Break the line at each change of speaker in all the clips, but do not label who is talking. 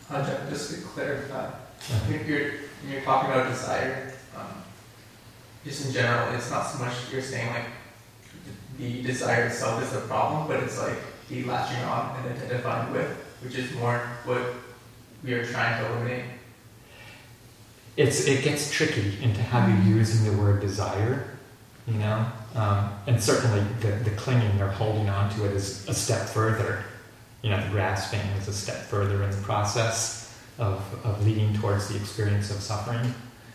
Jeff, just to clarify, if you're talking about desire, just in general, it's not so much you're saying like the desire itself is the problem, but it's like the latching on and identifying with, which is more what we are trying to eliminate.
It gets tricky into how you're using the word desire, you know, and certainly the clinging or holding on to it is a step further. You know, the grasping is a step further in the process of leading towards the experience of suffering.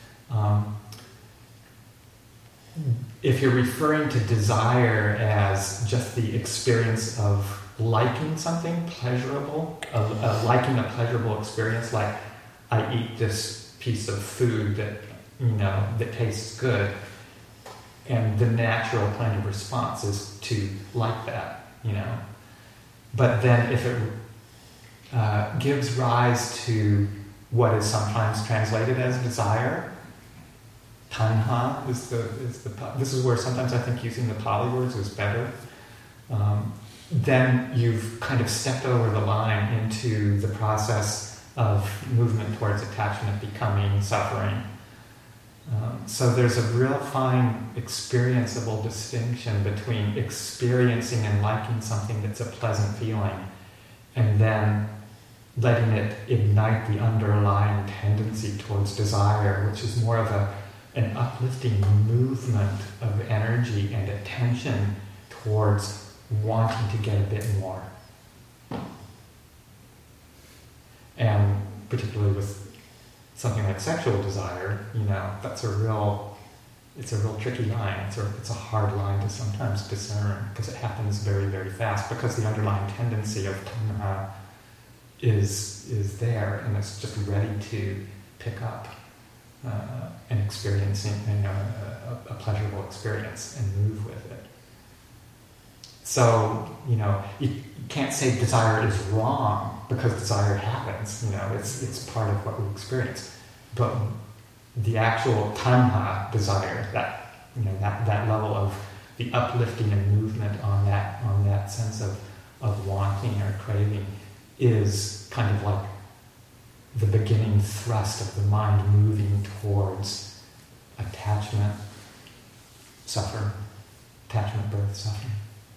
If you're referring to desire as just the experience of liking something pleasurable, liking a pleasurable experience, like I eat this piece of food that, you know, that tastes good, and the natural kind of response is to like that, you know. But then if it gives rise to what is sometimes translated as desire, tanha this is where sometimes I think using the Pali words is better. Then you've kind of stepped over the line into the process of movement towards attachment, becoming, suffering. So there's a real fine experienceable distinction between experiencing and liking something that's a pleasant feeling and then letting it ignite the underlying tendency towards desire, which is more of an uplifting movement of energy and attention towards wanting to get a bit more. And particularly with something like sexual desire, you know, it's a real tricky line. It's a hard line to sometimes discern because it happens very, very fast because the underlying tendency of tanha is there and it's just ready to pick up an experiencing, you know, a pleasurable experience and move with it. So, you know, you can't say desire is wrong because desire happens, you know, it's part of what we experience. But the actual tanha desire, that, you know, that level of the uplifting and movement on that sense of wanting or craving is kind of like the beginning thrust of the mind moving towards attachment, birth, suffering.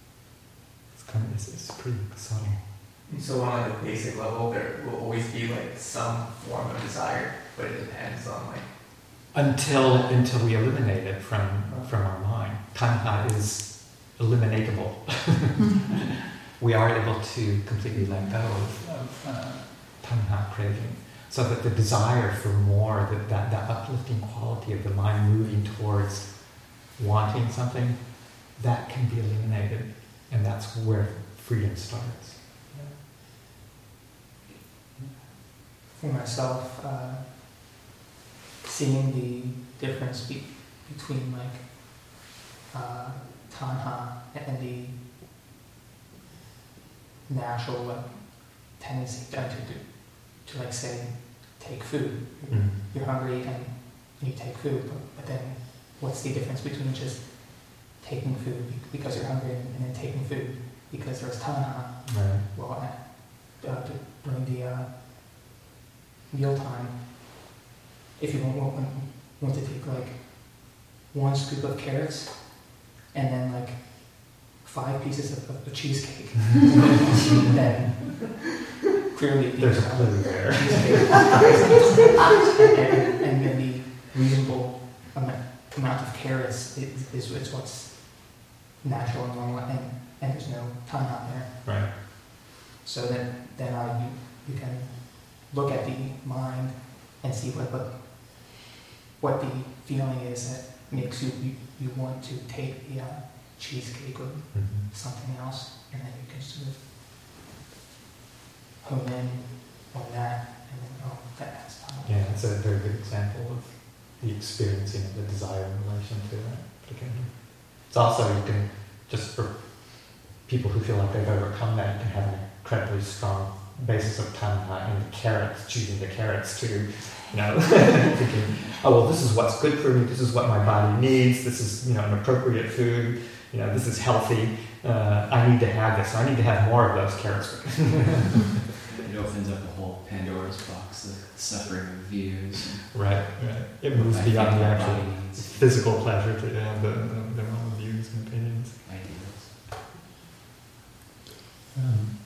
It's pretty subtle.
And so on a basic level, there will always be like some form of desire, but it depends on like...
Until we eliminate it from our mind. Tanha is eliminatable. We are able to completely let go of tanha craving. So that the desire for more, that uplifting quality of the mind moving towards wanting something, that can be eliminated. And that's where freedom starts.
For myself, seeing the difference between like tanha and the natural like tendency to like say take food. You're hungry and you take food, but then what's the difference between just taking food because you're hungry and then taking food because there's tanha?
Right.
Well, during the mealtime, if you want to take like one scoop of carrots and then like 5 pieces of cheesecake, then clearly
there's a clue there.
And then the reasonable amount of carrots is what's natural and normal, and there's no tanha there.
Right.
So then you can look at the mind and see what the feeling is that makes you want to take the cheesecake or something else, and then you can sort of hone in on that, and then that's tanha.
Yeah, it's a very good example of the experiencing of the desire in relation to that particular. It's also, you can, just for people who feel like they've overcome that, you can have an incredibly strong basis of tanha in the carrots, choosing the carrots too, you know, thinking, oh well, this is what's good for me, this is what my body needs, this is, you know, an appropriate food, you know, this is healthy, I need to have this, I need to have more of those carrots.
it opens up a whole Pandora's box, the suffering of views.
Right. It moves
I
beyond
think
the
my
actual
body needs
physical pleasure to their own views and opinions.
ideals.
Um,